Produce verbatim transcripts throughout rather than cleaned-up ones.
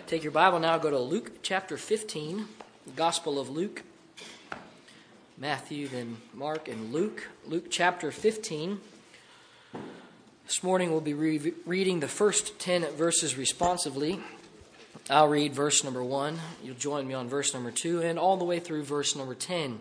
Take your Bible now, go to Luke chapter fifteen, the Gospel of Luke. Matthew, then Mark, and Luke. Luke chapter fifteen. This morning we'll be re- reading the first ten verses responsively. I'll read verse number one. You'll join me on verse number two and all the way through verse number ten.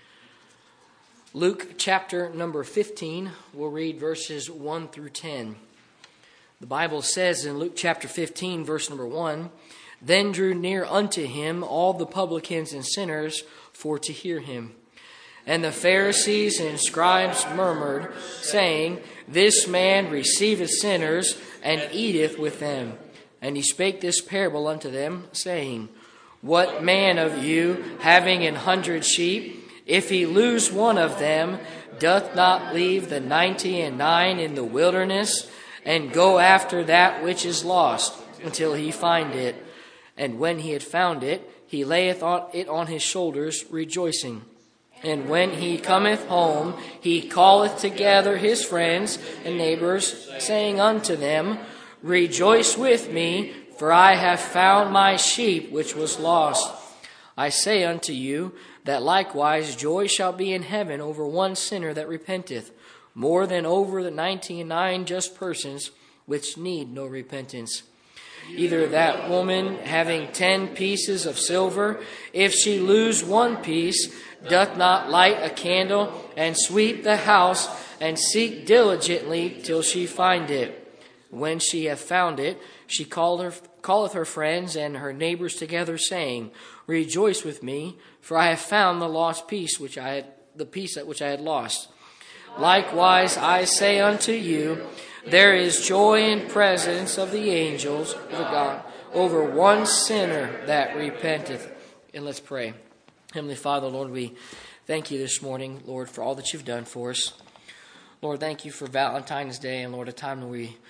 Luke chapter number fifteen, we'll read verses one through ten. The Bible says in Luke chapter fifteen, verse number one, "Then drew near unto him all the publicans and sinners for to hear him. And the Pharisees and scribes murmured, saying, This man receiveth sinners, and eateth with them. And he spake this parable unto them, saying, What man of you, having an hundred sheep, if he lose one of them, doth not leave the ninety and nine in the wilderness, and go after that which is lost, until he find it? And when he had found it, he layeth it on his shoulders, rejoicing. And when he cometh home, he calleth together his friends and neighbors, saying unto them, Rejoice with me, for I have found my sheep which was lost. I say unto you, that likewise joy shall be in heaven over one sinner that repenteth, more than over the ninety and nine just persons which need no repentance. Either that woman having ten pieces of silver, if she lose one piece, doth not light a candle and sweep the house and seek diligently till she find it. When she hath found it, she called her, calleth her friends and her neighbors together, saying, Rejoice with me, for I have found the lost piece which I had, the piece which I had lost. Likewise, I say unto you, there is joy in presence of the angels of God over one sinner that repenteth." And let's pray. Heavenly Father, Lord, we thank you this morning, Lord, for all that you've done for us. Lord, thank you for Valentine's Day, and Lord, a time when we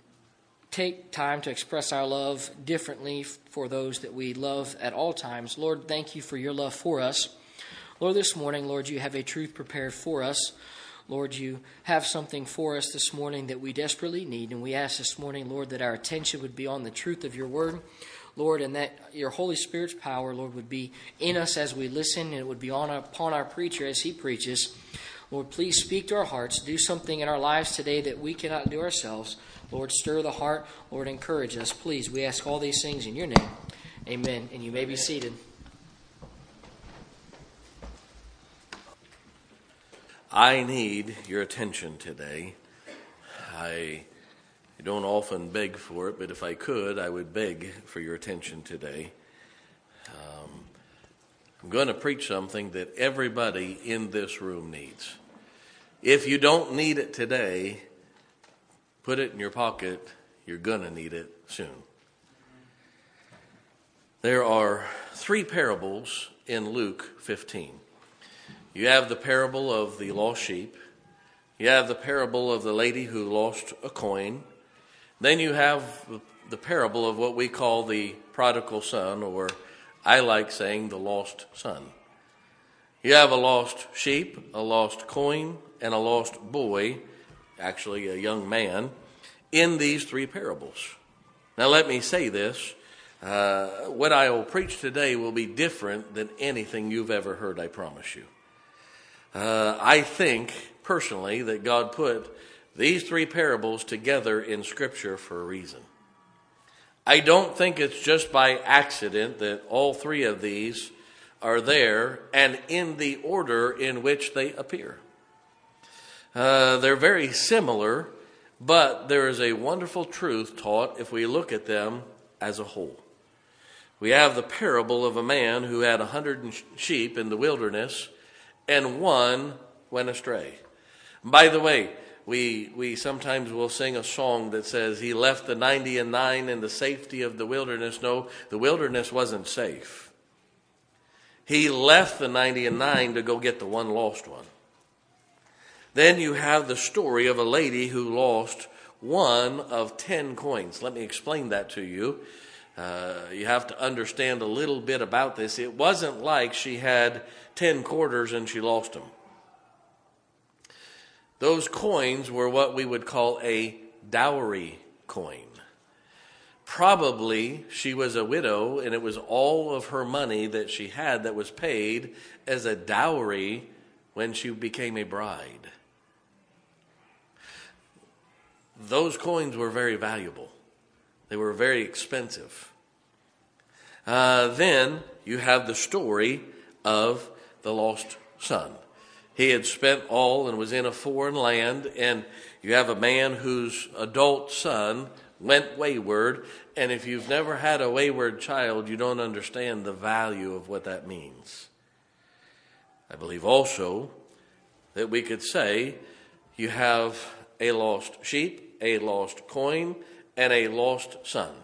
take time to express our love differently for those that we love at all times. Lord, thank you for your love for us. Lord, this morning, Lord, you have a truth prepared for us. Lord, you have something for us this morning that we desperately need, and we ask this morning, Lord, that our attention would be on the truth of your word, Lord, and that your Holy Spirit's power, Lord, would be in us as we listen, and it would be on our, upon our preacher as he preaches. Lord, please speak to our hearts. Do something in our lives today that we cannot do ourselves. Lord, stir the heart. Lord, encourage us. Please, we ask all these things in your name. Amen. And you may be seated. I need your attention today. I don't often beg for it, but if I could, I would beg for your attention today. Um, I'm going to preach something that everybody in this room needs. If you don't need it today, put it in your pocket. You're going to need it soon. There are three parables in Luke fifteen. You have the parable of the lost sheep. You have the parable of the lady who lost a coin. Then you have the parable of what we call the prodigal son, or I like saying the lost son. You have a lost sheep, a lost coin, and a lost boy, actually a young man, in these three parables. Now let me say this. Uh, what I will preach today will be different than anything you've ever heard, I promise you. Uh, I think, personally, that God put these three parables together in Scripture for a reason. I don't think it's just by accident that all three of these are there and in the order in which they appear. Uh, they're very similar, but there is a wonderful truth taught if we look at them as a whole. We have the parable of a man who had a hundred sheep in the wilderness, and one went astray. By the way, we we sometimes will sing a song that says, he left the ninety and nine in the safety of the wilderness. No, the wilderness wasn't safe. He left the ninety and nine to go get the one lost one. Then you have the story of a lady who lost one of ten coins. Let me explain that to you. Uh, you have to understand a little bit about this. It wasn't like she had ten quarters and she lost them. Those coins were what we would call a dowry coin. Probably she was a widow, and it was all of her money that she had that was paid as a dowry when she became a bride. Those coins were very valuable. They were very expensive. Uh, then you have the story of the lost son. He had spent all and was in a foreign land, and you have a man whose adult son went wayward, and if you've never had a wayward child, you don't understand the value of what that means. I believe also that we could say you have a lost sheep, a lost coin, and a lost son.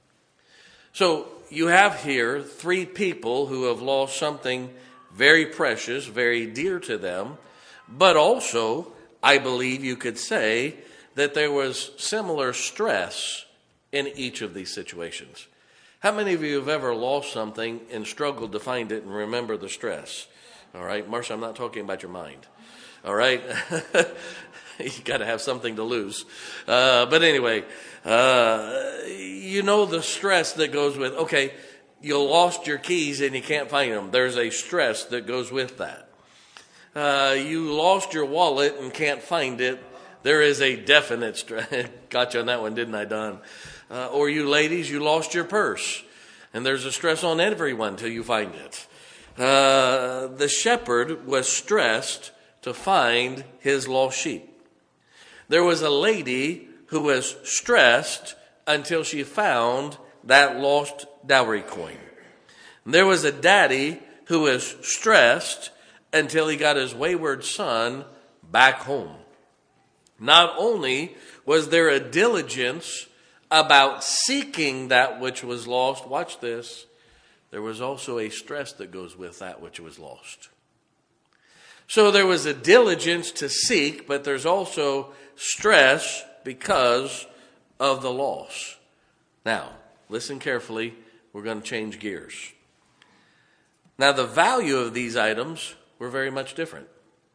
So you have here three people who have lost something very precious, very dear to them, but also, I believe you could say that there was similar stress in each of these situations. How many of you have ever lost something and struggled to find it and remember the stress? All right, Marcia, I'm not talking about your mind. All right? You got to have something to lose. Uh, but anyway, uh, you know the stress that goes with, okay, you lost your keys and you can't find them. There's a stress that goes with that. Uh, you lost your wallet and can't find it. There is a definite stress. Got you on that one, didn't I, Don? Uh, or you ladies, you lost your purse. And there's a stress on everyone till you find it. Uh, the shepherd was stressed to find his lost sheep. There was a lady who was stressed until she found that lost dowry coin. There was a daddy who was stressed until he got his wayward son back home. Not only was there a diligence about seeking that which was lost, watch this, there was also a stress that goes with that which was lost. So there was a diligence to seek, but there's also stress because of the loss. Now, listen carefully. We're going to change gears. Now, the value of these items were very much different.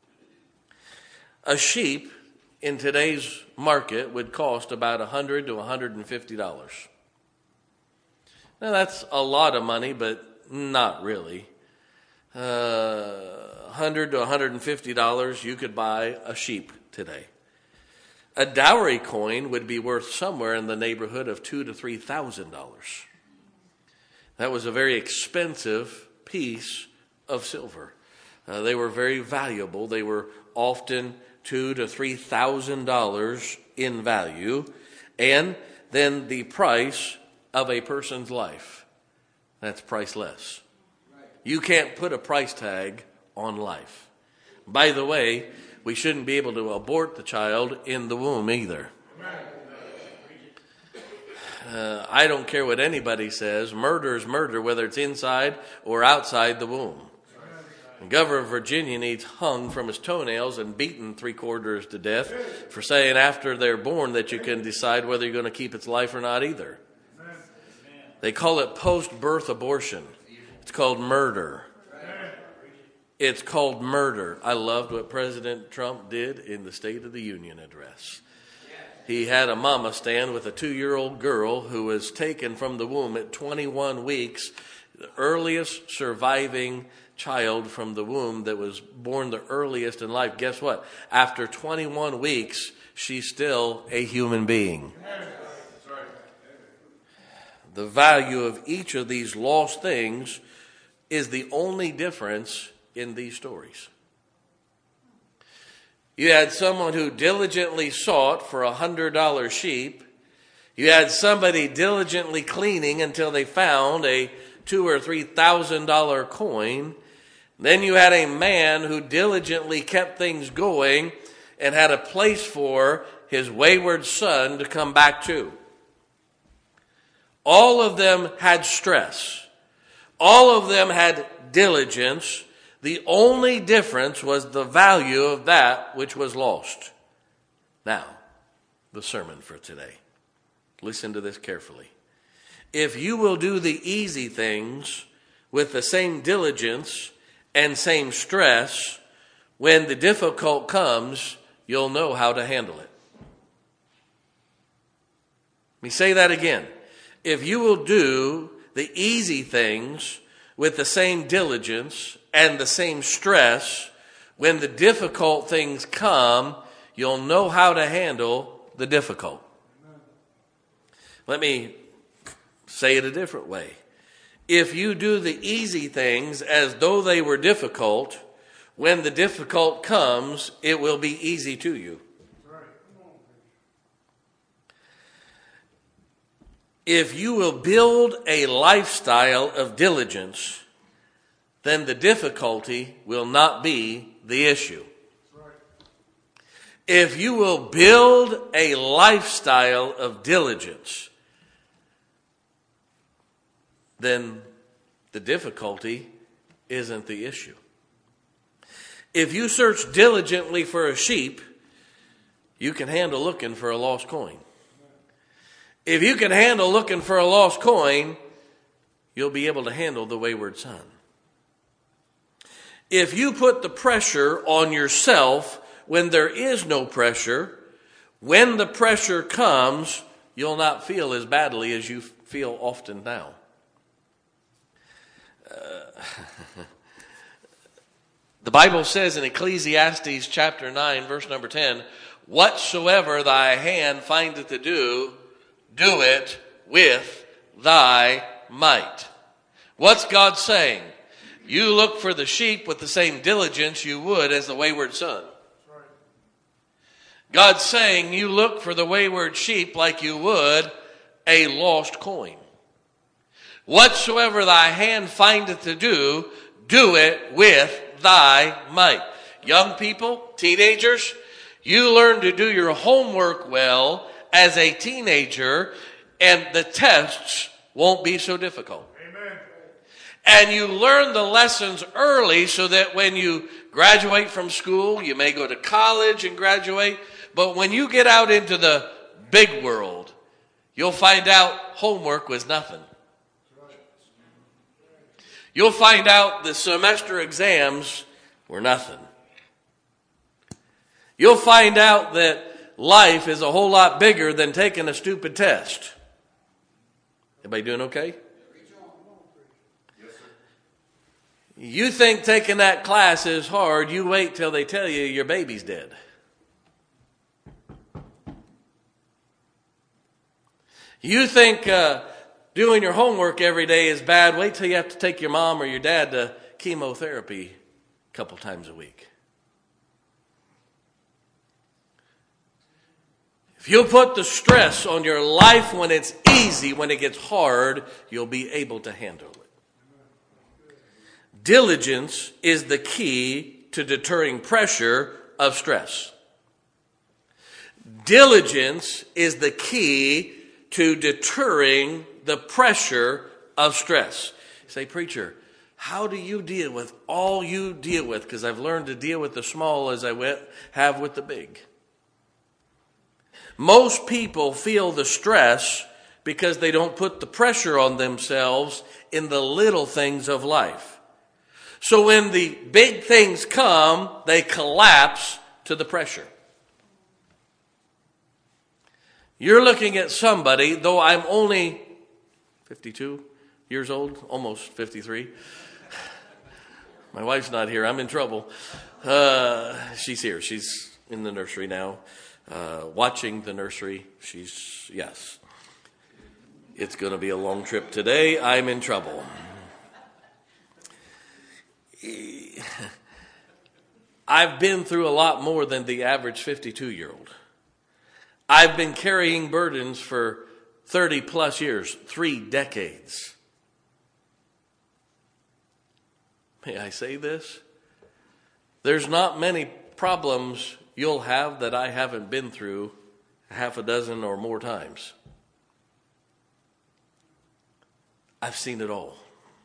A sheep in today's market would cost about one hundred to one hundred fifty dollars. Now, that's a lot of money, but not really. Uh, one hundred to one hundred fifty dollars, you could buy a sheep today. A dowry coin would be worth somewhere in the neighborhood of two to three thousand dollars. That was a very expensive piece of silver. Uh, they were very valuable. They were often two to three thousand dollars in value, and then the price of a person's life. That's priceless. You can't put a price tag on life. By the way, we shouldn't be able to abort the child in the womb either. Uh, I don't care what anybody says. Murder is murder, whether it's inside or outside the womb. The governor of Virginia needs hung from his toenails and beaten three quarters to death for saying after they're born that you can decide whether you're going to keep its life or not either. They call it post-birth abortion. It's called murder. It's called murder. I loved what President Trump did in the State of the Union address. He had a mama stand with a two-year-old girl who was taken from the womb at twenty-one weeks, the earliest surviving child from the womb that was born the earliest in life. Guess what? After twenty-one weeks, she's still a human being. The value of each of these lost things is the only difference in these stories. You had someone who diligently sought for a hundred dollar sheep. You had somebody diligently cleaning until they found a two or three thousand dollar coin. Then you had a man who diligently kept things going and had a place for his wayward son to come back to. All of them had stress. All of them had diligence. The only difference was the value of that which was lost. Now, the sermon for today. Listen to this carefully. If you will do the easy things with the same diligence and same stress, when the difficult comes, you'll know how to handle it. Let me say that again. If you will do the easy things with the same diligence and the same stress, when the difficult things come, you'll know how to handle the difficult. Let me say it a different way. If you do the easy things as though they were difficult, when the difficult comes, it will be easy to you. If you will build a lifestyle of diligence, then the difficulty will not be the issue. If you will build a lifestyle of diligence, then the difficulty isn't the issue. If you search diligently for a sheep, you can handle looking for a lost coin. If you can handle looking for a lost coin, you'll be able to handle the wayward son. If you put the pressure on yourself when there is no pressure, when the pressure comes, you'll not feel as badly as you feel often now. Uh, the Bible says in Ecclesiastes chapter nine, verse number ten, whatsoever thy hand findeth to do, do it with thy might. What's God saying? You look for the sheep with the same diligence you would as the wayward son. God's saying you look for the wayward sheep like you would a lost coin. Whatsoever thy hand findeth to do, do it with thy might. Young people, teenagers, you learn to do your homework well as a teenager, and the tests won't be so difficult. Amen. And you learn the lessons early so that when you graduate from school, you may go to college and graduate, but when you get out into the big world, you'll find out homework was nothing. You'll find out the semester exams were nothing. You'll find out that life is a whole lot bigger than taking a stupid test. Everybody doing okay? You think taking that class is hard, you wait till they tell you your baby's dead. You think uh, doing your homework every day is bad, wait till you have to take your mom or your dad to chemotherapy a couple times a week. If you'll put the stress on your life when it's easy, when it gets hard, you'll be able to handle it. Diligence is the key to deterring pressure of stress. Diligence is the key to deterring the pressure of stress. You say, preacher, how do you deal with all you deal with? Because I've learned to deal with the small as I went, have with the big. Most people feel the stress because they don't put the pressure on themselves in the little things of life. So when the big things come, they collapse to the pressure. You're looking at somebody, though I'm only fifty-two years old, almost fifty-three. My wife's not here. I'm in trouble. Uh, she's here. She's in the nursery now. Uh, watching the nursery. She's, yes. It's going to be a long trip today. I'm in trouble. I've been through a lot more than the average fifty-two-year-old. I've been carrying burdens for thirty plus years, three decades. May I say this? There's not many problems you'll have that I haven't been through half a dozen or more times. I've seen it all.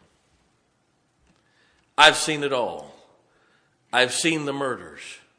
I've seen it all. I've seen the murders.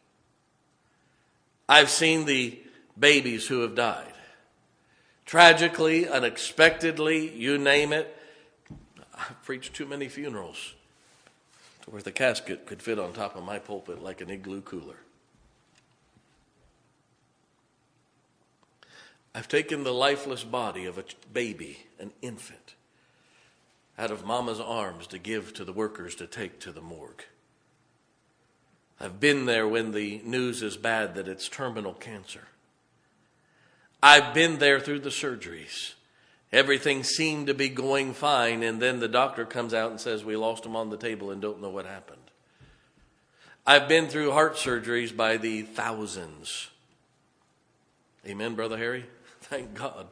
I've seen the babies who have died. Tragically, unexpectedly, you name it. I've preached too many funerals to where the casket could fit on top of my pulpit like an igloo cooler. I've taken the lifeless body of a baby, an infant, out of mama's arms to give to the workers to take to the morgue. I've been there when the news is bad that it's terminal cancer. I've been there through the surgeries. Everything seemed to be going fine, and then the doctor comes out and says, we lost him on the table and don't know what happened. I've been through heart surgeries by the thousands. Amen, Brother Harry? Thank God.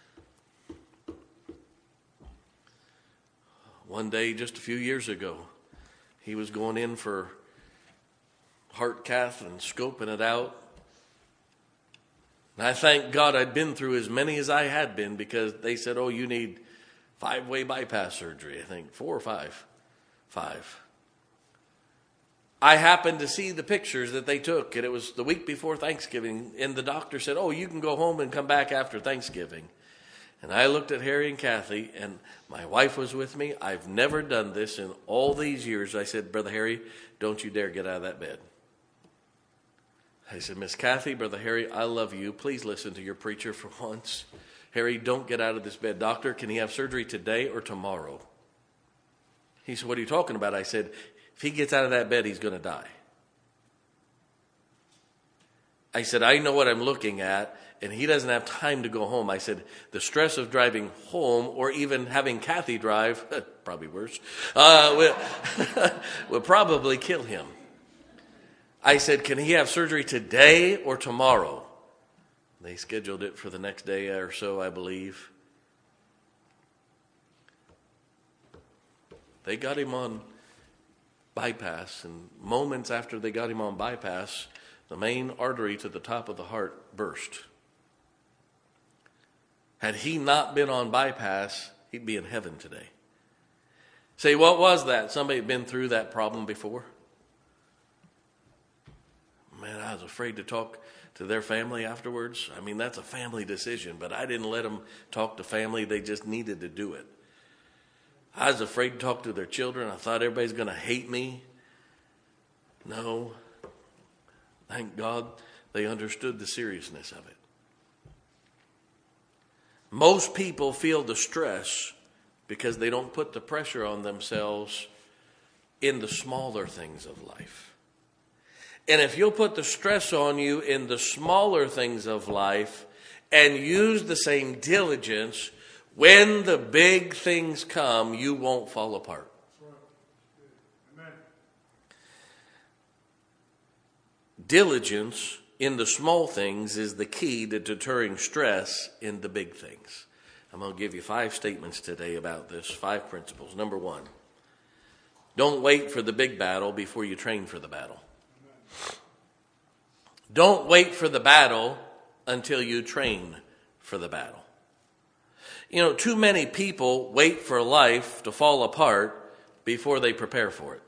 One day, just a few years ago, he was going in for heart cath and scoping it out. And I thank God I'd been through as many as I had been, because they said, oh, you need five-way bypass surgery. I think four or five. Five. I happened to see the pictures that they took, and it was the week before Thanksgiving, and the doctor said, oh, you can go home and come back after Thanksgiving. And I looked at Harry and Kathy, and my wife was with me. I've never done this in all these years. I said, Brother Harry, don't you dare get out of that bed. I said, Miss Kathy, Brother Harry, I love you. Please listen to your preacher for once. Harry, don't get out of this bed. Doctor, can he have surgery today or tomorrow? He said, what are you talking about? I said, if he gets out of that bed, he's going to die. I said, I know what I'm looking at, and he doesn't have time to go home. I said, the stress of driving home, or even having Kathy drive, probably worse, uh, will, will probably kill him. I said, can he have surgery today or tomorrow? They scheduled it for the next day or so, I believe. They got him on bypass, and moments after they got him on bypass, the main artery to the top of the heart burst. Had he not been on bypass, he'd be in heaven today. Say, what was that? Somebody had been through that problem before? Man, I was afraid to talk to their family afterwards. I mean, that's a family decision, but I didn't let them talk to family. They just needed to do it. I was afraid to talk to their children. I thought everybody's going to hate me. No. Thank God they understood the seriousness of it. Most people feel the stress because they don't put the pressure on themselves in the smaller things of life. And if you'll put the stress on you in the smaller things of life and use the same diligence, when the big things come, you won't fall apart. Amen. Diligence in the small things is the key to deterring stress in the big things. I'm going to give you five statements today about this, five principles. Number one, don't wait for the big battle before you train for the battle. Amen. Don't wait for the battle until you train for the battle. You know, too many people wait for life to fall apart before they prepare for it.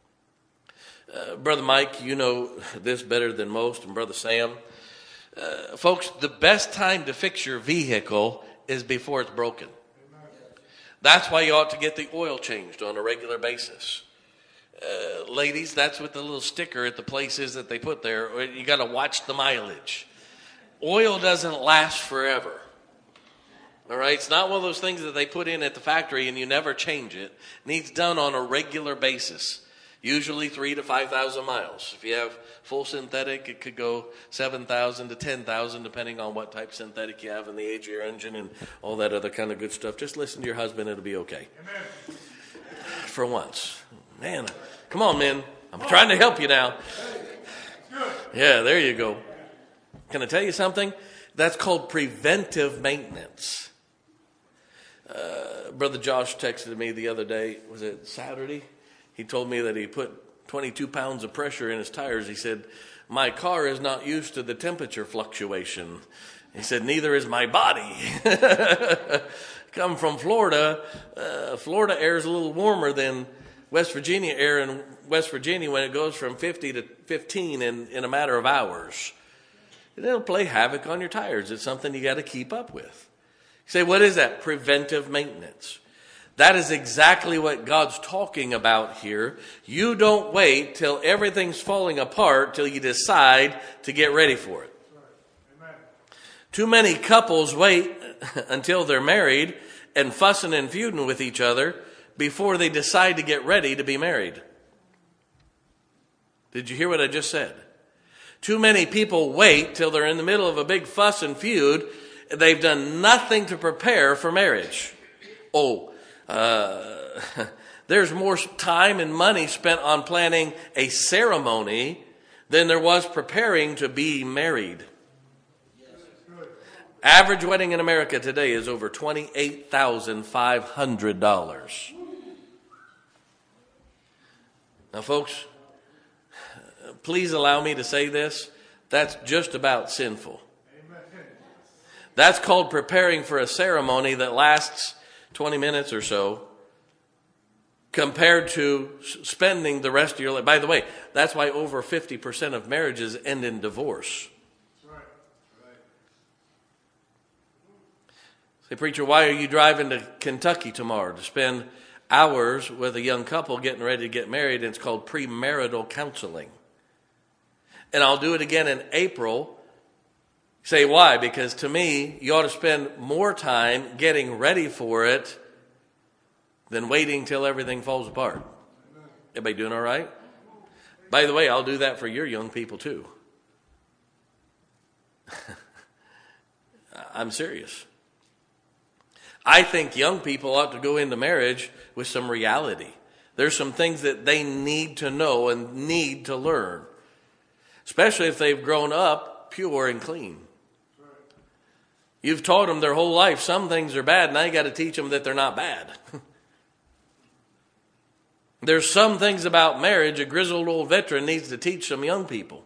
Uh, Brother Mike, you know this better than most, and Brother Sam. Uh, folks, the best time to fix your vehicle is before it's broken. That's why you ought to get the oil changed on a regular basis. Uh, ladies, that's what the little sticker at the place is that they put there. You got to watch the mileage. Oil doesn't last forever. All right, it's not one of those things that they put in at the factory and you never change it. It needs done on a regular basis, usually three to five thousand miles. If you have full synthetic, it could go seven thousand to ten thousand, depending on what type of synthetic you have and the age of your engine and all that other kind of good stuff. Just listen to your husband; it'll be okay. Amen. For once, man, come on, man. I'm trying to help you now. Yeah, there you go. Can I tell you something? That's called preventive maintenance. Uh, Brother Josh texted me the other day. Was it Saturday? He told me that he put twenty-two pounds of pressure in his tires. He said, my car is not used to the temperature fluctuation. He said, neither is my body. Come from Florida. Uh, Florida air is a little warmer than West Virginia air in West Virginia when it goes from fifty to fifteen in, in a matter of hours. And it'll play havoc on your tires. It's something you got to keep up with. You say, what is that? Preventive maintenance. That is exactly what God's talking about here. You don't wait till everything's falling apart till you decide to get ready for it. Amen. Too many couples wait until they're married and fussing and feuding with each other before they decide to get ready to be married. Did you hear what I just said? Too many people wait till they're in the middle of a big fuss and feud. They've done nothing to prepare for marriage. Oh, uh, there's more time and money spent on planning a ceremony than there was preparing to be married. Average wedding in America today is over twenty-eight thousand five hundred dollars. Now, folks, please allow me to say this. That's just about sinful. That's called preparing for a ceremony that lasts twenty minutes or so compared to spending the rest of your life. By the way, that's why over fifty percent of marriages end in divorce. Say, preacher, why are you driving to Kentucky tomorrow to spend hours with a young couple getting ready to get married? And it's called premarital counseling. And I'll do it again in April. Say, why? Because to me, you ought to spend more time getting ready for it than waiting till everything falls apart. Everybody doing all right? By the way, I'll do that for your young people too. I'm serious. I think young people ought to go into marriage with some reality. There's some things that they need to know and need to learn, especially if they've grown up pure and clean. You've taught them their whole life some things are bad. Now you got to teach them that they're not bad. There's some things about marriage a grizzled old veteran needs to teach some young people.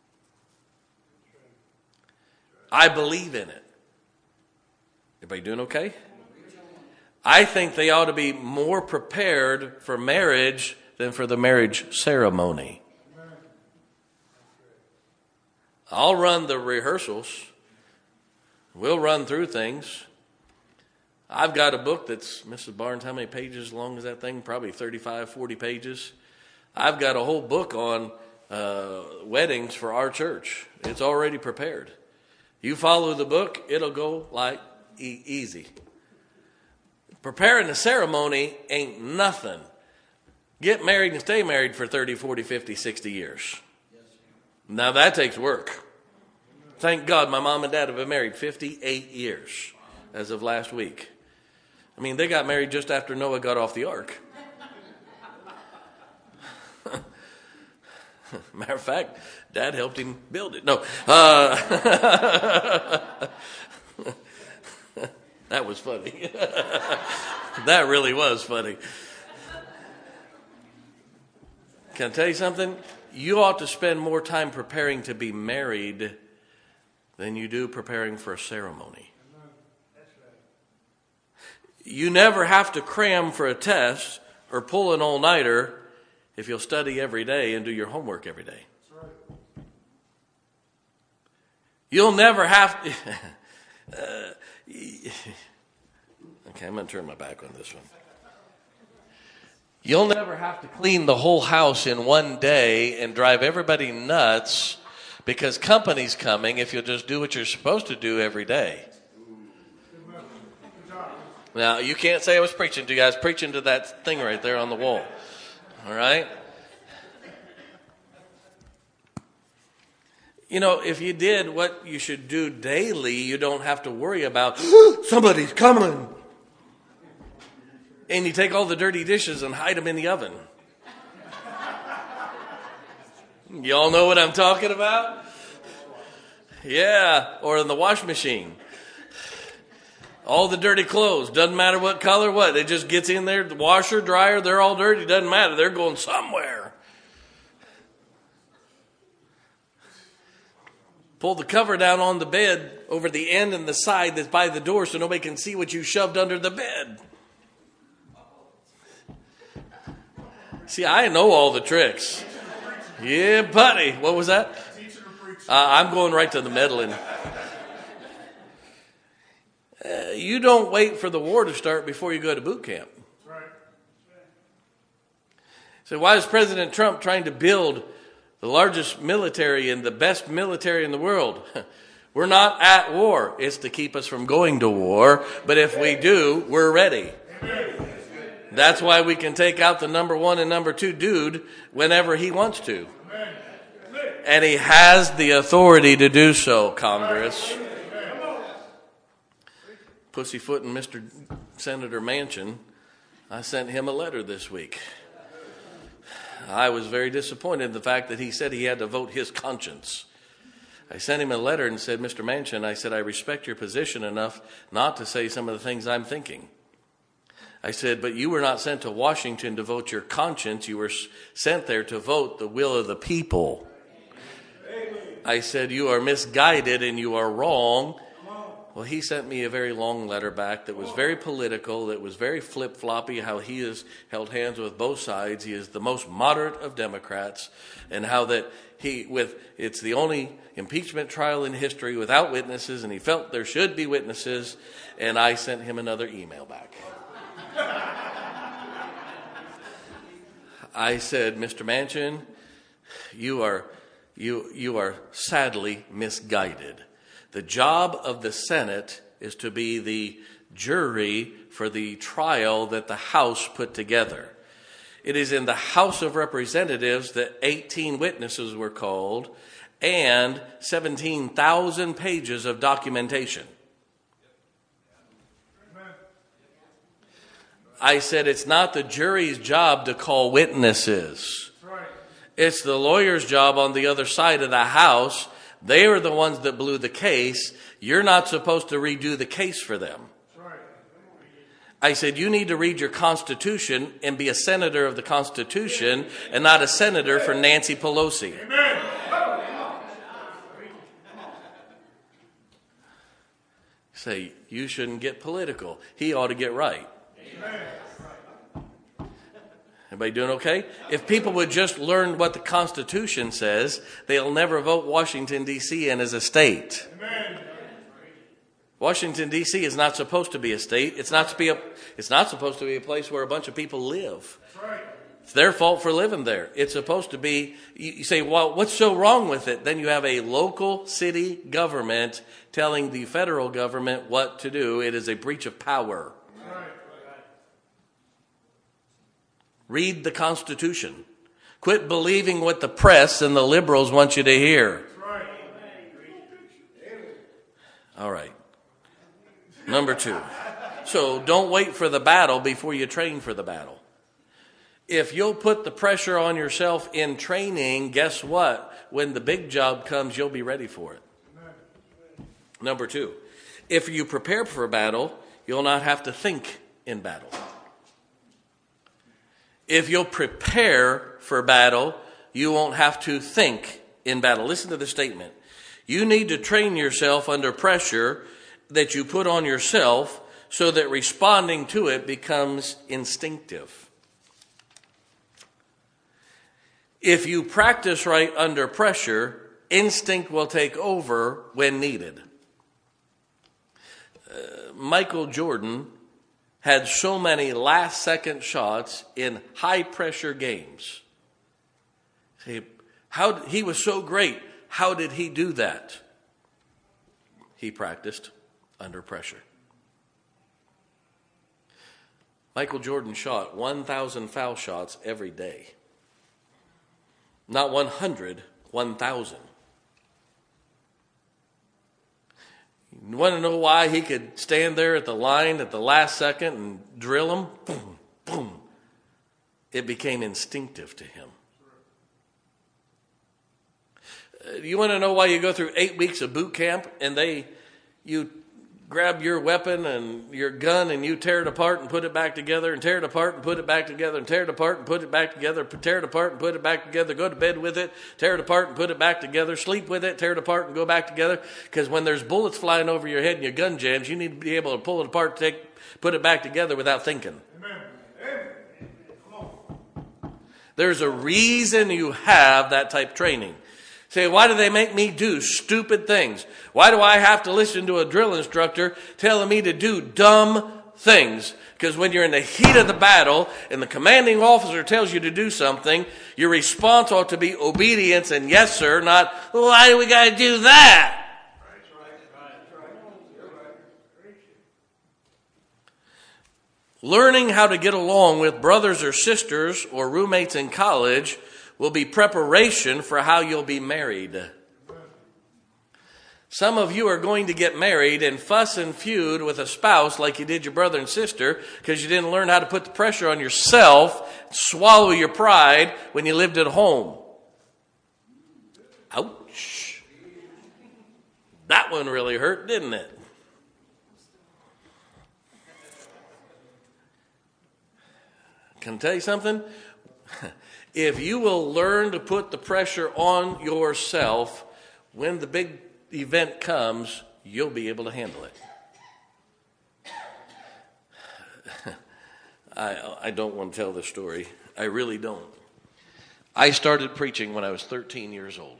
I believe in it. Everybody doing okay? I think they ought to be more prepared for marriage than for the marriage ceremony. I'll run the rehearsals. We'll run through things. I've got a book that's, Missus Barnes, how many pages long is that thing? Probably thirty-five, forty pages. I've got a whole book on uh, weddings for our church. It's already prepared. You follow the book, it'll go like e- easy. Preparing a ceremony ain't nothing. Get married and stay married for thirty, forty, fifty, sixty years. Now that takes work. Thank God my mom and dad have been married fifty-eight years as of last week. I mean, they got married just after Noah got off the ark. Matter of fact, Dad helped him build it. No. Uh, that was funny. That really was funny. Can I tell you something? You ought to spend more time preparing to be married than you do preparing for a ceremony. You never have to cram for a test or pull an all-nighter if you'll study every day and do your homework every day. You'll never have to... uh, okay, I'm going to turn my back on this one. You'll never have to clean the whole house in one day and drive everybody nuts because company's coming if you'll just do what you're supposed to do every day. Now, you can't say I was preaching to you. I was preaching to that thing right there on the wall. All right? You know, if you did what you should do daily, you don't have to worry about, somebody's coming. And you take all the dirty dishes and hide them in the oven. Y'all know what I'm talking about? Yeah, or in the wash machine. All the dirty clothes, doesn't matter what color, what, it just gets in there, the washer, dryer, they're all dirty, doesn't matter, they're going somewhere. Pull the cover down on the bed over the end and the side that's by the door so nobody can see what you shoved under the bed. See, I know all the tricks. Yeah, buddy. What was that? Uh, I'm going right to the meddling. Uh, you don't wait for the war to start before you go to boot camp. So why is President Trump trying to build the largest military and the best military in the world? We're not at war. It's to keep us from going to war. But if we do, we're ready. That's why we can take out the number one and number two dude whenever he wants to. And he has the authority to do so, Congress. Pussyfoot and Mister Senator Manchin, I sent him a letter this week. I was very disappointed in the fact that he said he had to vote his conscience. I sent him a letter and said, Mister Manchin, I said, I respect your position enough not to say some of the things I'm thinking. I said, but you were not sent to Washington to vote your conscience. You were sent there to vote the will of the people. I said, you are misguided and you are wrong. Well, he sent me a very long letter back that was very political, that was very flip-floppy, how he has held hands with both sides. He is the most moderate of Democrats, and how that he, with it's the only impeachment trial in history without witnesses, and he felt there should be witnesses, and I sent him another email back. I said, Mister Manchin, you are, you, you are sadly misguided. The job of the Senate is to be the jury for the trial that the House put together. It is in the House of Representatives that eighteen witnesses were called and seventeen thousand pages of documentation. I said it's not the jury's job to call witnesses. It's the lawyer's job on the other side of the House. They are the ones that blew the case. You're not supposed to redo the case for them. I said, you need to read your Constitution and be a senator of the Constitution and not a senator for Nancy Pelosi. Amen. Say, you shouldn't get political. He ought to get right. Amen. Everybody doing okay? If people would just learn what the Constitution says, they'll never vote Washington, D C in as a state. Amen. Washington, D C is not supposed to be a state. It's not to be a, it's not supposed to be a place where a bunch of people live. That's right. It's their fault for living there. It's supposed to be, you say, well, what's so wrong with it? Then you have a local city government telling the federal government what to do. It is a breach of power. Read the Constitution. Quit believing what the press and the liberals want you to hear. All right. Number two. So don't wait for the battle before you train for the battle. If you'll put the pressure on yourself in training, guess what? When the big job comes, you'll be ready for it. Number two. If you prepare for a battle, you'll not have to think in battle. If you'll prepare for battle, you won't have to think in battle. Listen to the statement. You need to train yourself under pressure that you put on yourself so that responding to it becomes instinctive. If you practice right under pressure, instinct will take over when needed. Uh, Michael Jordan had so many last-second shots in high-pressure games. He, how, he was so great. How did he do that? He practiced under pressure. Michael Jordan shot one thousand foul shots every day. Not one hundred, one thousand. You want to know why he could stand there at the line at the last second and drill them? Boom, boom. It became instinctive to him. You want to know why you go through eight weeks of boot camp and they, you grab your weapon and your gun and you tear it apart and put it back together and tear it apart and put it back together and tear it apart and put it back together, tear it apart and put it back together, go to bed with it, tear it apart and put it back together, sleep with it, tear it apart and go back together. Because when there's bullets flying over your head and your gun jams, you need to be able to pull it apart, take, put it back together without thinking. Amen. Come on. There's a reason you have that type of training. Say, why do they make me do stupid things? Why do I have to listen to a drill instructor telling me to do dumb things? Because when you're in the heat of the battle and the commanding officer tells you to do something, your response ought to be obedience and yes, sir, not, why do we got to do that? Learning how to get along with brothers or sisters or roommates in college will be preparation for how you'll be married. Some of you are going to get married and fuss and feud with a spouse like you did your brother and sister because you didn't learn how to put the pressure on yourself, swallow your pride when you lived at home. Ouch. That one really hurt, didn't it? Can I tell you something? If you will learn to put the pressure on yourself, when the big event comes, you'll be able to handle it. I, I don't want to tell this story. I really don't. I started preaching when I was thirteen years old.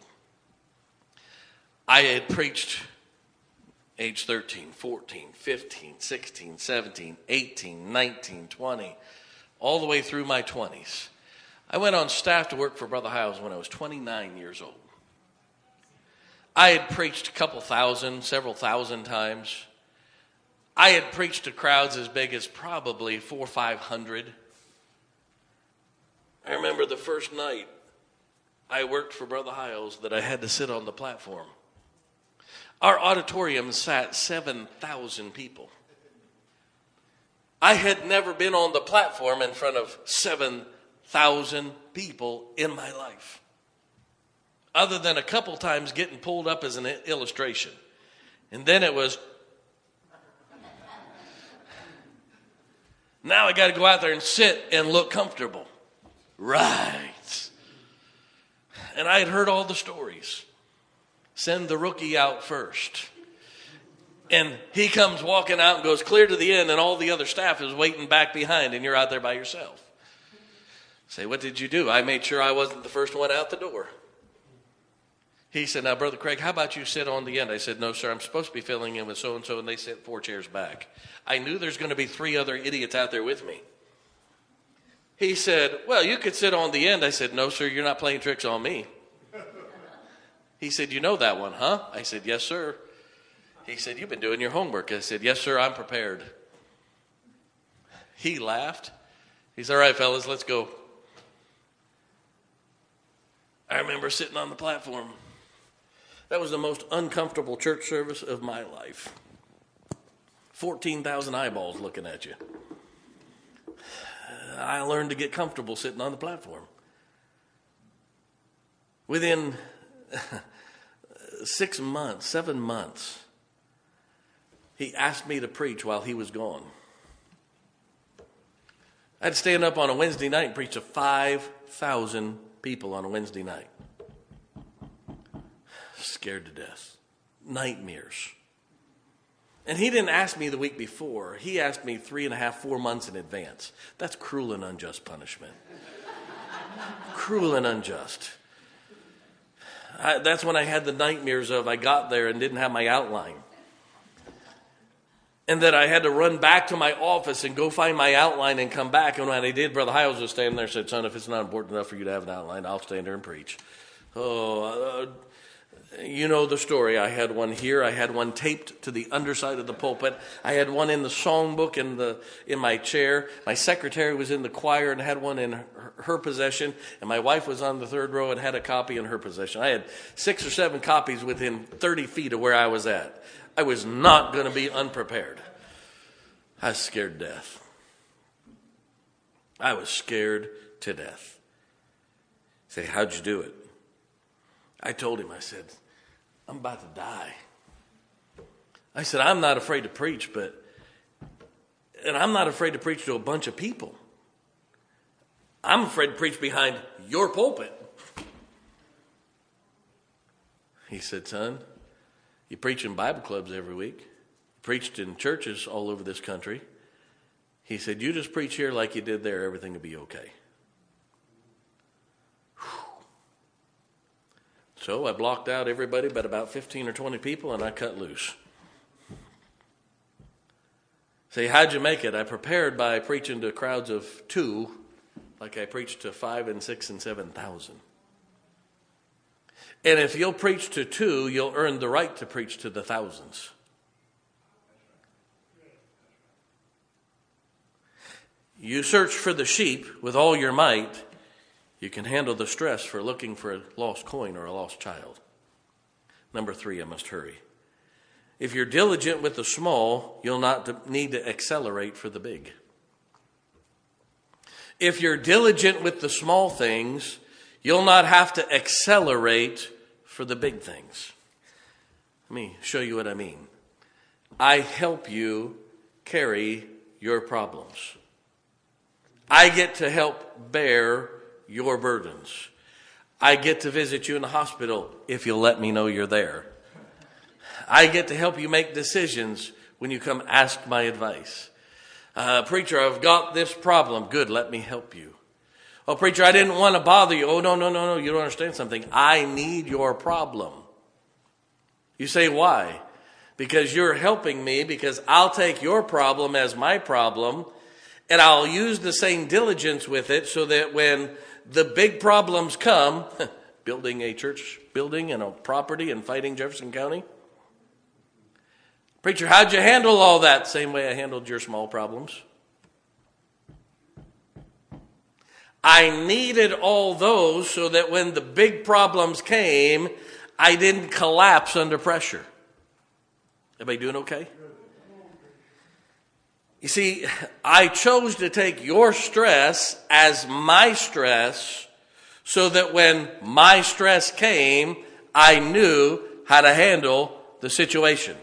I had preached age thirteen, fourteen, fifteen, sixteen, seventeen, eighteen, nineteen, twenty, all the way through my twenties. I went on staff to work for Brother Hiles when I was twenty-nine years old. I had preached a couple thousand, several thousand times. I had preached to crowds as big as probably four or five hundred. I remember the first night I worked for Brother Hiles that I had to sit on the platform. Our auditorium sat seven thousand people. I had never been on the platform in front of seven thousand people in my life, other than a couple times getting pulled up as an illustration. And then it was, now I got to go out there and sit and look comfortable. Right. And I had heard all the stories. Send the rookie out first. And he comes walking out and goes clear to the end, and all the other staff is waiting back behind, and you're out there by yourself. Say, what did you do? I made sure I wasn't the first one out the door. He said, now, Brother Craig, how about you sit on the end? I said, no, sir, I'm supposed to be filling in with so-and-so, and they sit four chairs back. I knew there's going to be three other idiots out there with me. He said, well, you could sit on the end. I said, no, sir, you're not playing tricks on me. He said, you know that one, huh? I said, yes, sir. He said, you've been doing your homework. I said, yes, sir, I'm prepared. He laughed. He said, all right, fellas, let's go. I remember sitting on the platform. That was the most uncomfortable church service of my life. fourteen thousand eyeballs looking at you. I learned to get comfortable sitting on the platform. Within six months, seven months, he asked me to preach while he was gone. I'd stand up on a Wednesday night and preach to five thousand people on a Wednesday night. Scared to death. Nightmares. And he didn't ask me the week before. He asked me three and a half, four months in advance. That's cruel and unjust punishment. Cruel and unjust. I, that's when I had the nightmares of I got there and didn't have my outline. And that I had to run back to my office and go find my outline and come back. And when I did, Brother Hiles was standing there and said, son, if it's not important enough for you to have an outline, I'll stand there and preach. Oh, uh, you know the story. I had one here. I had one taped to the underside of the pulpit. I had one in the songbook in the in my chair. My secretary was in the choir and had one in her, her possession. And my wife was on the third row and had a copy in her possession. I had six or seven copies within thirty feet of where I was at. I was not going to be unprepared. I was scared to death. I was scared to death. Say, how'd you do it? I told him, I said, I'm about to die. I said, I'm not afraid to preach, but, and I'm not afraid to preach to a bunch of people. I'm afraid to preach behind your pulpit. He said, son, you preach in Bible clubs every week. You preached in churches all over this country. He said, you just preach here like you did there, everything will be okay. So I blocked out everybody but about fifteen or twenty people, and I cut loose. Say, how'd you make it? I prepared by preaching to crowds of two, like I preached to five and six and seven thousand. And if you'll preach to two, you'll earn the right to preach to the thousands. you search for the sheep with all your might, you can handle the stress for looking for a lost coin or a lost child. Number three, I must hurry. If you're diligent with the small, you'll not need to accelerate for the big. If you're diligent with the small things, you'll not have to accelerate for the big things. Let me show you what I mean. I help you carry your problems. I get to help bear your burdens. I get to visit you in the hospital if you'll let me know you're there. I get to help you make decisions when you come ask my advice. Uh, preacher, I've got this problem. Good, let me help you. Oh, preacher, I didn't want to bother you. Oh, no, no, no, no, you don't understand something. I need your problem. You say, why? Because you're helping me, because I'll take your problem as my problem, and I'll use the same diligence with it so that when the big problems come, building a church building and a property and fighting Jefferson County. Preacher, how'd you handle all that? Same way I handled your small problems. I needed all those so that when the big problems came, I didn't collapse under pressure. Everybody doing okay? You see, I chose to take your stress as my stress so that when my stress came, I knew how to handle the situation.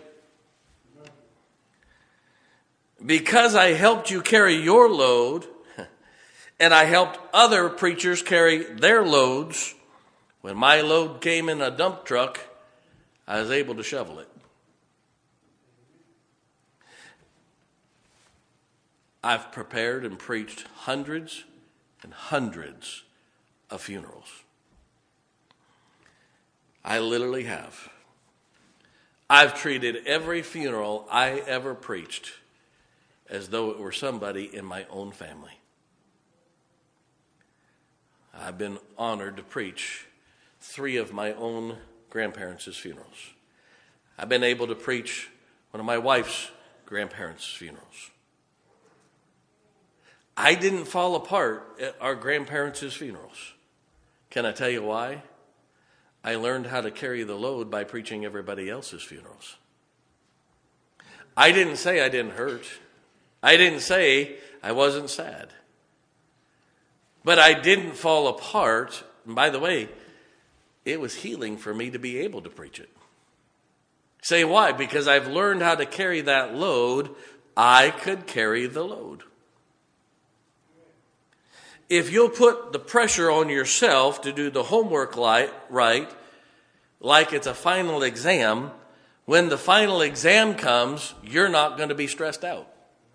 Because I helped you carry your load, and I helped other preachers carry their loads, when my load came in a dump truck, I was able to shovel it. I've prepared and preached hundreds and hundreds of funerals. I literally have. I've treated every funeral I ever preached as though it were somebody in my own family. I've been honored to preach three of my own grandparents' funerals. I've been able to preach one of my wife's grandparents' funerals. I didn't fall apart at our grandparents' funerals. Can I tell you why? I learned how to carry the load by preaching everybody else's funerals. I didn't say I didn't hurt. I didn't say I wasn't sad. But I didn't fall apart. And by the way, it was healing for me to be able to preach it. Say why? Because I've learned how to carry that load. I could carry the load. If you'll put the pressure on yourself to do the homework right, like it's a final exam, when the final exam comes, you're not going to be stressed out.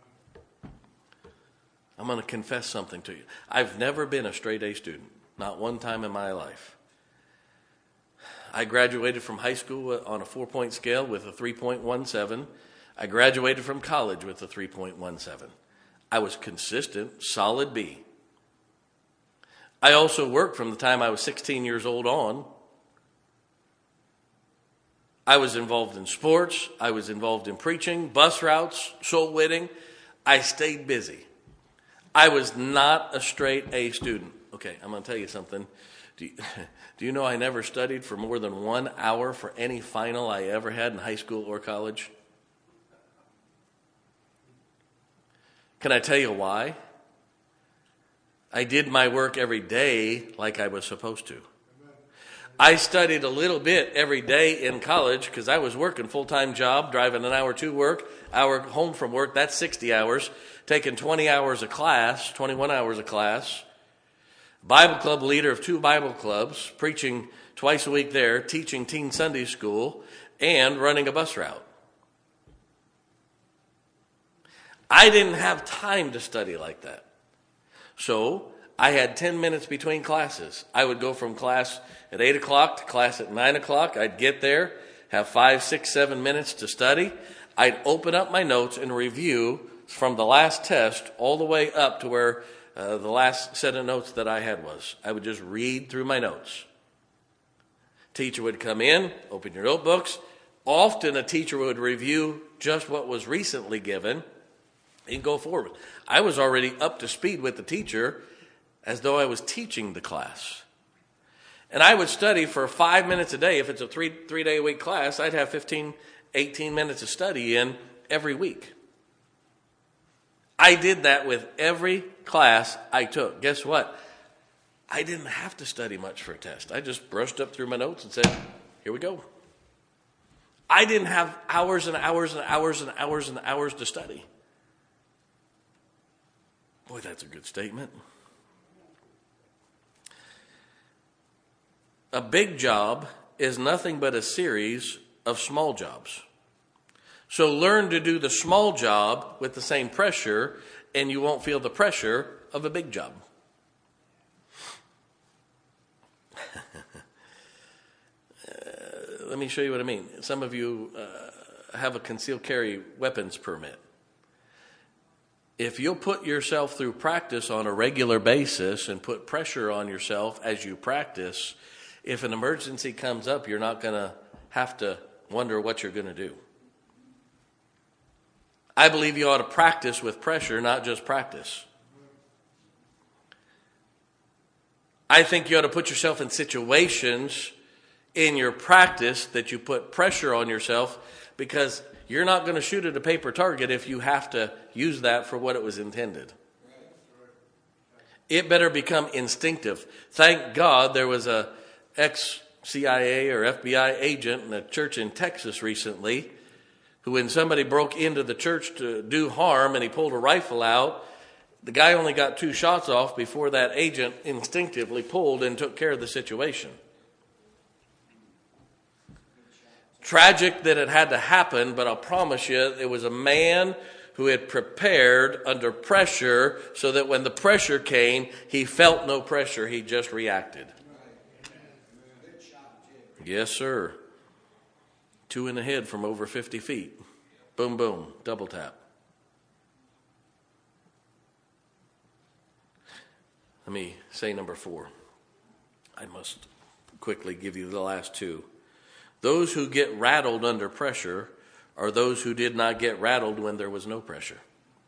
I'm going to confess something to you. I've never been a straight A student, not one time in my life. I graduated from high school on a four-point scale with a three point one seven. I graduated from college with a three point one seven. I was consistent, solid B. I also worked from the time I was sixteen years old on. I was involved in sports. I was involved in preaching, bus routes, soul winning. I stayed busy. I was not a straight A student. Okay, I'm going to tell you something. Do you, do you know I never studied for more than one hour for any final I ever had in high school or college? Can I tell you why? I did my work every day like I was supposed to. I studied a little bit every day in college because I was working full-time job, driving an hour to work, hour home from work. That's sixty hours. Taking twenty hours of class, twenty-one hours of class. Bible club leader of two Bible clubs, preaching twice a week there, teaching teen Sunday school, and running a bus route. I didn't have time to study like that. So I had ten minutes between classes. I would go from class at eight o'clock to class at nine o'clock. I'd get there, have five, six, seven minutes to study. I'd open up my notes and review from the last test all the way up to where uh, the last set of notes that I had was. I would just read through my notes. Teacher would come in, open your notebooks. Often a teacher would review just what was recently given. and go forward. I was already up to speed with the teacher as though I was teaching the class. And I would study for five minutes a day. If it's a three, three-day a week class, I'd have fifteen, eighteen minutes of study in every week. I did that with every class I took. Guess what? I didn't have to study much for a test. I just brushed up through my notes and said, here we go. I didn't have hours and hours and hours and hours and hours to study. Boy, that's a good statement. A big job is nothing but a series of small jobs. So learn to do the small job with the same pressure, and you won't feel the pressure of a big job. uh, let me show you what I mean. Some of you uh, have a concealed carry weapons permit. If you'll put yourself through practice on a regular basis and put pressure on yourself as you practice, if an emergency comes up, you're not going to have to wonder what you're going to do. I believe you ought to practice with pressure, not just practice. I think you ought to put yourself in situations in your practice that you put pressure on yourself, because you're not going to shoot at a paper target if you have to use that for what it was intended. It better become instinctive. Thank God there was a ex-C I A or F B I agent in a church in Texas recently who, when somebody broke into the church to do harm and he pulled a rifle out, the guy only got two shots off before that agent instinctively pulled and took care of the situation. Tragic that it had to happen, but I'll promise you it was a man who had prepared under pressure so that when the pressure came, he felt no pressure, he just reacted. Yes, sir. Two in the head from over fifty feet. Boom, boom, double tap. Let me say number four. I must quickly give you the last two. Those who get rattled under pressure are those who did not get rattled when there was no pressure.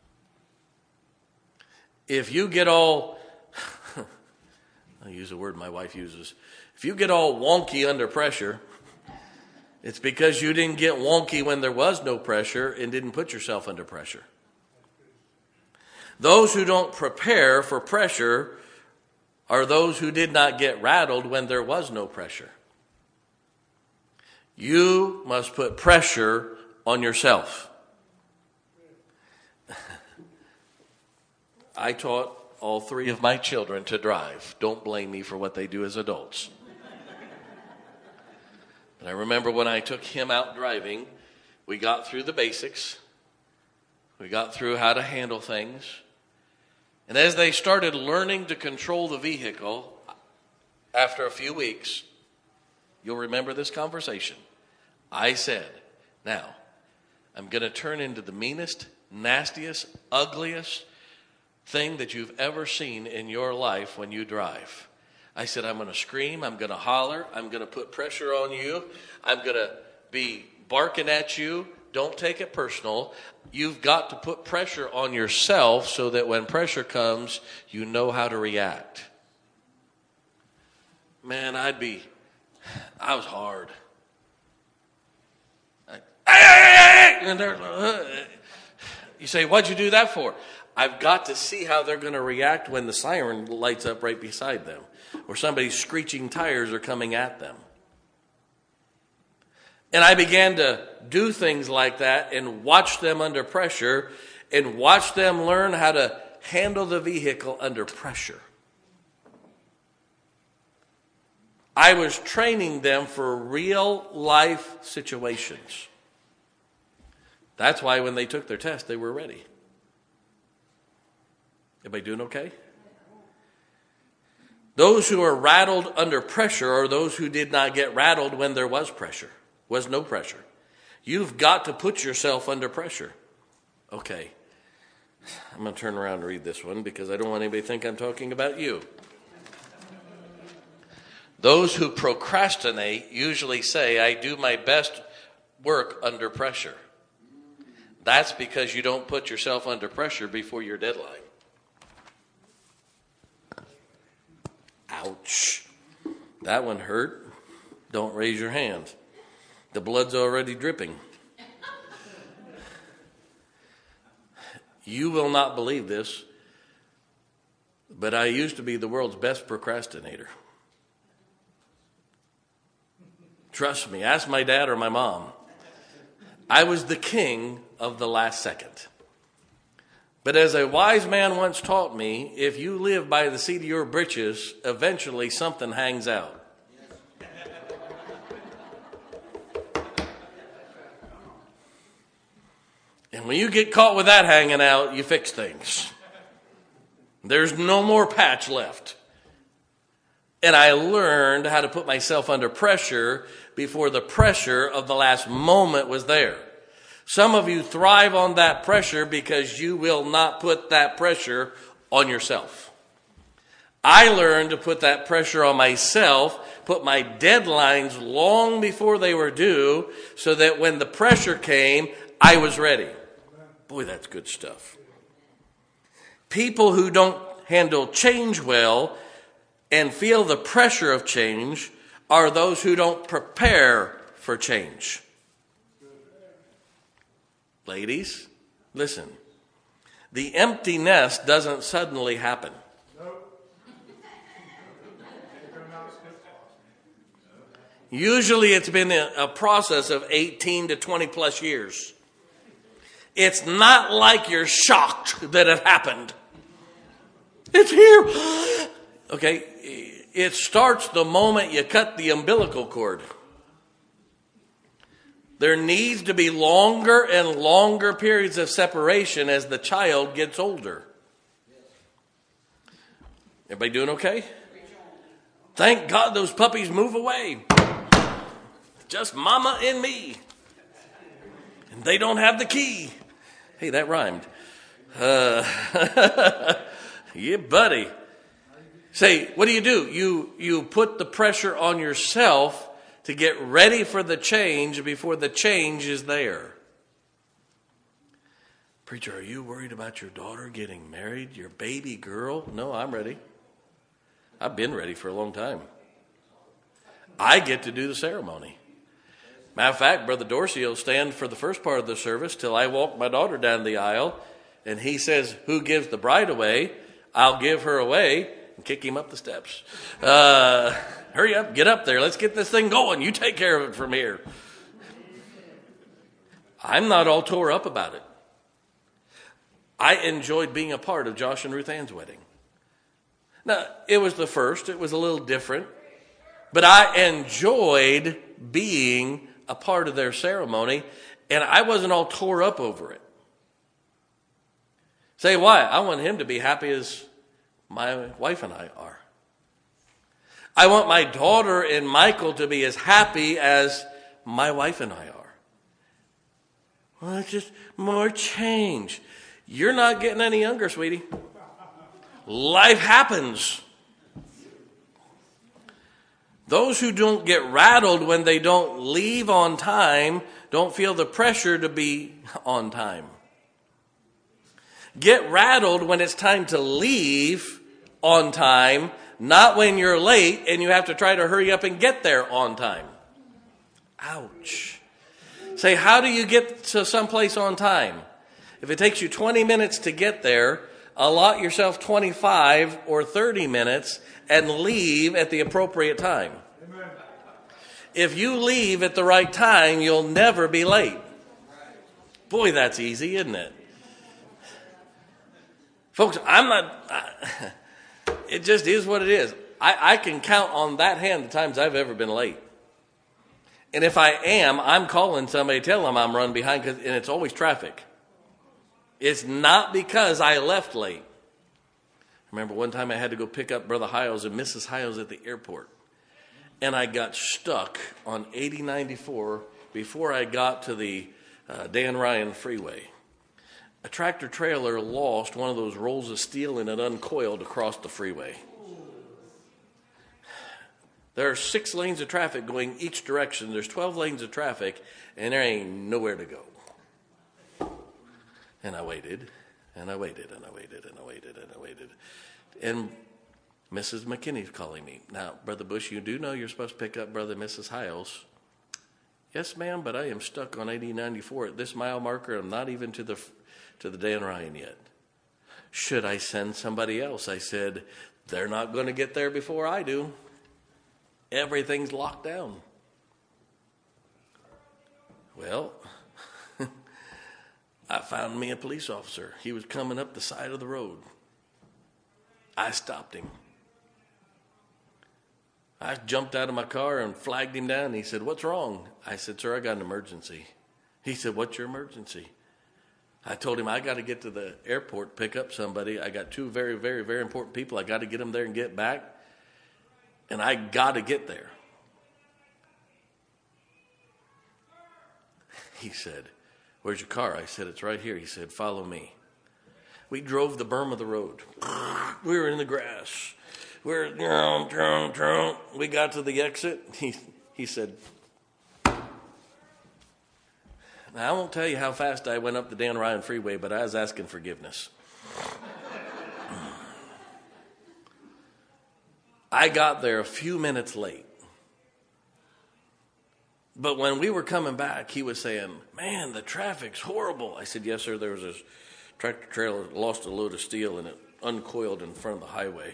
If you get all, I'll use a word my wife uses, if you get all wonky under pressure, it's because you didn't get wonky when there was no pressure and didn't put yourself under pressure. Those who don't prepare for pressure are those who did not get rattled when there was no pressure. You must put pressure on yourself. I taught all three of my children to drive. Don't blame me for what they do as adults. But I remember when I took him out driving, we got through the basics. We got through how to handle things. And as they started learning to control the vehicle, after a few weeks, you'll remember this conversation. I said, now, I'm going to turn into the meanest, nastiest, ugliest thing that you've ever seen in your life when you drive. I said, I'm going to scream, I'm going to holler, I'm going to put pressure on you, I'm going to be barking at you. Don't take it personal. You've got to put pressure on yourself so that when pressure comes, you know how to react. Man, I'd be, I was hard. I, hey, hey, hey, and uh, you say, what'd you do that for? I've got to see how they're going to react when the siren lights up right beside them, or somebody's screeching tires are coming at them. And I began to do things like that and watch them under pressure and watch them learn how to handle the vehicle under pressure. I was training them for real life situations. That's why when they took their test, they were ready. Everybody doing okay? Those who are rattled under pressure are those who did not get rattled when there was pressure. Was no pressure. You've got to put yourself under pressure. Okay. I'm going to turn around and read this one because I don't want anybody to think I'm talking about you. Those who procrastinate usually say, I do my best work under pressure. That's because you don't put yourself under pressure before your deadline. Ouch. That one hurt. Don't raise your hand. The blood's already dripping. You will not believe this, but I used to be the world's best procrastinator. Trust me, ask my dad or my mom. I was the king of the last second. But as a wise man once taught me, if you live by the seat of your britches, eventually something hangs out. And when you get caught with that hanging out, you fix things. There's no more patch left. And I learned how to put myself under pressure before the pressure of the last moment was there. Some of you thrive on that pressure because you will not put that pressure on yourself. I learned to put that pressure on myself, put my deadlines long before they were due, so that when the pressure came, I was ready. Boy, that's good stuff. People who don't handle change well and feel the pressure of change are those who don't prepare for change. Ladies, listen. The empty nest doesn't suddenly happen. Usually it's been a process of eighteen to twenty plus years. It's not like you're shocked that it happened. It's here. Okay, it starts the moment you cut the umbilical cord. There needs to be longer and longer periods of separation as the child gets older. Everybody doing okay? Thank God those puppies move away. Just mama and me. And they don't have the key. Hey, that rhymed. Uh, yeah, buddy. Say, what do you do? You, you put the pressure on yourself to get ready for the change before the change is there. Preacher, are you worried about your daughter getting married? Your baby girl? No, I'm ready. I've been ready for a long time. I get to do the ceremony. Matter of fact, Brother Dorsey will stand for the first part of the service till I walk my daughter down the aisle, and he says, who gives the bride away? I'll give her away and kick him up the steps. Uh, hurry up, get up there. Let's get this thing going. You take care of it from here. I'm not all tore up about it. I enjoyed being a part of Josh and Ruth Ann's wedding. Now, it was the first. It was a little different. But I enjoyed being a part of their ceremony, and I wasn't all tore up over it. Say why? I want him to be happy as my wife and I are. I want my daughter and Michael to be as happy as my wife and I are. Well, it's just more change. You're not getting any younger, sweetie. Life happens. Those who don't get rattled when they don't leave on time don't feel the pressure to be on time. Get rattled when it's time to leave on time, not when you're late and you have to try to hurry up and get there on time. Ouch. Say, how do you get to someplace on time? If it takes you twenty minutes to get there, allot yourself twenty-five or thirty minutes and leave at the appropriate time. Amen. If you leave at the right time, you'll never be late. Boy, that's easy, isn't it? Folks, I'm not, I, it just is what it is. I, I can count on that hand the times I've ever been late. And if I am, I'm calling somebody, tell them I'm running behind, cause, and it's always traffic. It's not because I left late. I remember one time I had to go pick up Brother Hiles and Missus Hiles at the airport. And I got stuck on eighty ninety-four before I got to the uh, Dan Ryan freeway. A tractor trailer lost one of those rolls of steel and it uncoiled across the freeway. There are six lanes of traffic going each direction. There's twelve lanes of traffic, and there ain't nowhere to go. And I waited, and I waited, and I waited, and I waited, and I waited. And Missus McKinney's calling me. Now, Brother Bush, you do know you're supposed to pick up Brother and Missus Hiles. Yes, ma'am, but I am stuck on eighty ninety-four at this mile marker. I'm not even to the to the Dan Ryan yet. Should I send somebody else? I said, they're not going to get there before I do. Everything's locked down. Well, I found me a police officer. He was coming up the side of the road. I stopped him. I jumped out of my car and flagged him down. He said, what's wrong? I said, sir, I got an emergency. He said, what's your emergency? I told him, I got to get to the airport, pick up somebody. I got two very, very, very important people. I got to get them there and get back. And I got to get there. He said, where's your car? I said, it's right here. He said, follow me. We drove the berm of the road. We were in the grass. We're, drum, drum, drum. We got to the exit. He, he said, now, I won't tell you how fast I went up the Dan Ryan Freeway, but I was asking forgiveness. I got there a few minutes late. But when we were coming back, he was saying, man, the traffic's horrible. I said, yes, sir. There was this tractor trailer that lost a load of steel and it uncoiled in front of the highway.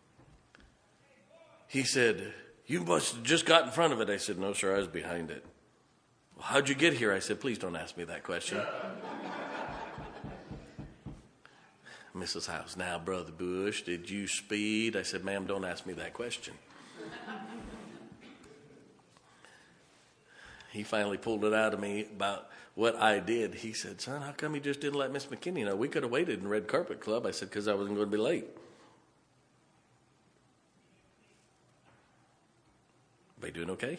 He said, you must have just got in front of it. I said, no, sir, I was behind it. Well, how'd you get here? I said, please don't ask me that question. Missus House, now, Brother Bush, did you speed? I said, ma'am, don't ask me that question. He finally pulled it out of me about what I did. He said, son, how come you just didn't let Miss McKinney know? We could have waited in Red Carpet Club. I said, because I wasn't going to be late. Everybody doing okay?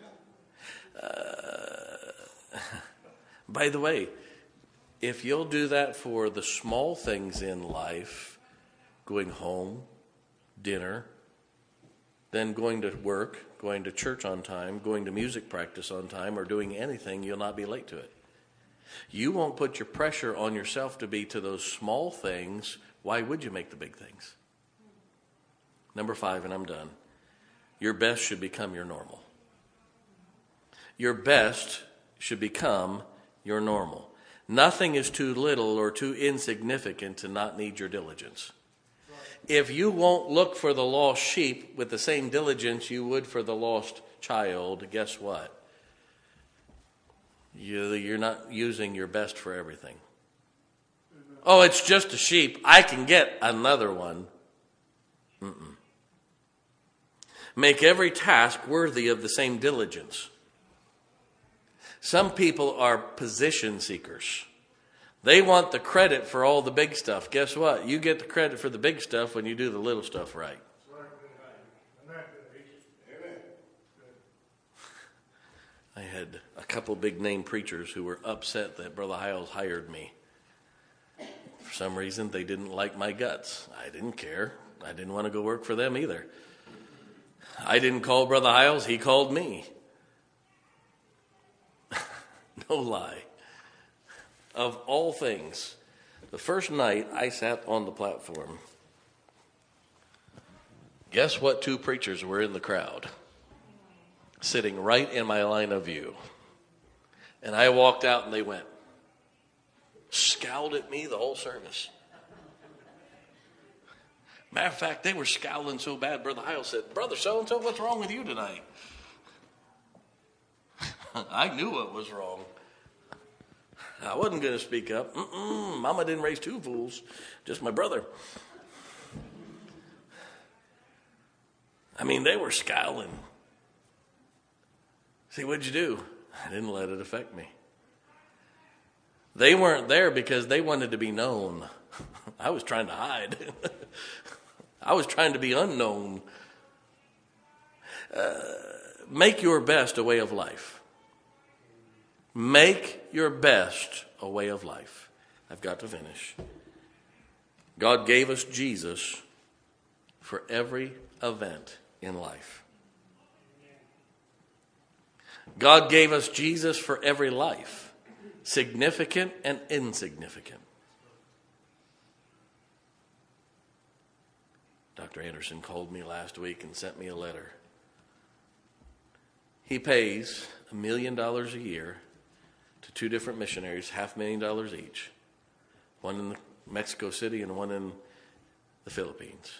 Uh, by the way, if you'll do that for the small things in life, going home, dinner, then going to work, going to church on time, going to music practice on time, or doing anything, you'll not be late to it. You won't put your pressure on yourself to be to those small things. Why would you make the big things? Number five, and I'm done. Your best should become your normal. Your best should become your normal. Nothing is too little or too insignificant to not need your diligence. If you won't look for the lost sheep with the same diligence you would for the lost child, guess what? You're not using your best for everything. Oh, it's just a sheep. I can get another one. Mm-mm. Make every task worthy of the same diligence. Some people are position seekers. They want the credit for all the big stuff. Guess what? You get the credit for the big stuff when you do the little stuff right. I had a couple big name preachers who were upset that Brother Hiles hired me. For some reason, they didn't like my guts. I didn't care. I didn't want to go work for them either. I didn't call Brother Hiles. He called me. No lie. Of all things, the first night I sat on the platform, guess what two preachers were in the crowd? Sitting right in my line of view. And I walked out and they went, scowled at me the whole service. Matter of fact, they were scowling so bad, Brother Hiles said, Brother so-and-so, what's wrong with you tonight? I knew what was wrong. I wasn't going to speak up. Mm-mm, Mama didn't raise two fools, just my brother. I mean, they were scowling. See, what'd you do? I didn't let it affect me. They weren't there because they wanted to be known. I was trying to hide. I was trying to be unknown. Uh, make your best a way of life. Make your best a way of life. I've got to finish. God gave us Jesus for every event in life. God gave us Jesus for every life, significant and insignificant. Doctor Anderson called me last week and sent me a letter. He pays a million dollars a year to two different missionaries, half a million dollars each. One in Mexico City and one in the Philippines.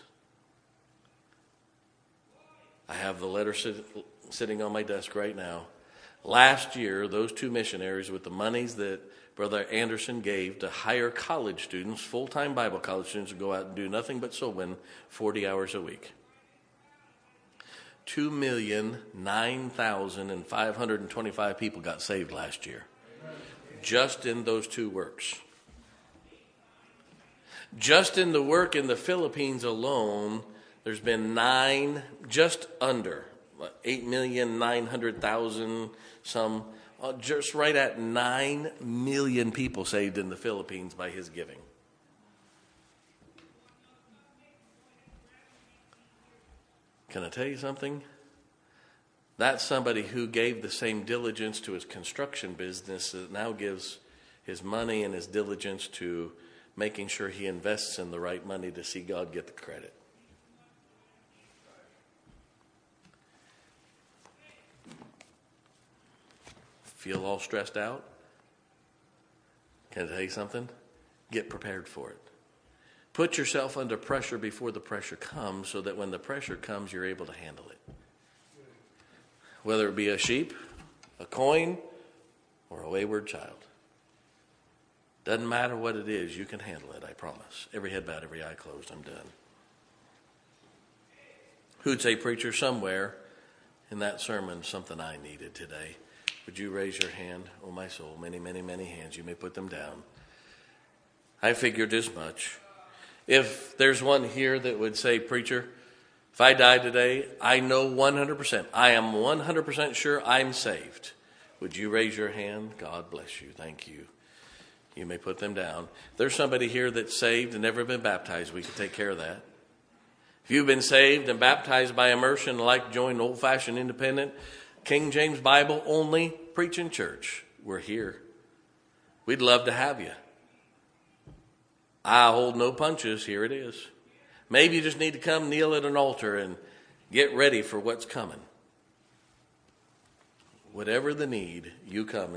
I have the letter sit, sitting on my desk right now. Last year, those two missionaries, with the monies that Brother Anderson gave to hire college students, full-time Bible college students, to go out and do nothing but soul win forty hours a week. two million nine thousand five hundred twenty-five people got saved last year. Just in those two works. Just in the work in the Philippines alone, there's been nine, just under eight million nine hundred thousand, some, uh, just right at nine million people saved in the Philippines by his giving. Can I tell you something? That's somebody who gave the same diligence to his construction business that now gives his money and his diligence to making sure he invests in the right money to see God get the credit. Feel all stressed out? Can I tell you something? Get prepared for it. Put yourself under pressure before the pressure comes so that when the pressure comes, you're able to handle it. Whether it be a sheep, a coin, or a wayward child. Doesn't matter what it is, you can handle it, I promise. Every head bowed, every eye closed, I'm done. Who'd say, preacher, somewhere in that sermon, something I needed today? Would you raise your hand? Oh, my soul, many, many, many hands. You may put them down. I figured as much. If there's one here that would say, preacher, if I die today, I know one hundred percent. I am one hundred percent sure I'm saved. Would you raise your hand? God bless you. Thank you. You may put them down. There's somebody here that's saved and never been baptized. We can take care of that. If you've been saved and baptized by immersion, like to join an old-fashioned independent King James Bible only preaching church, we're here. We'd love to have you. I hold no punches. Here it is. Maybe you just need to come kneel at an altar and get ready for what's coming. Whatever the need, you come.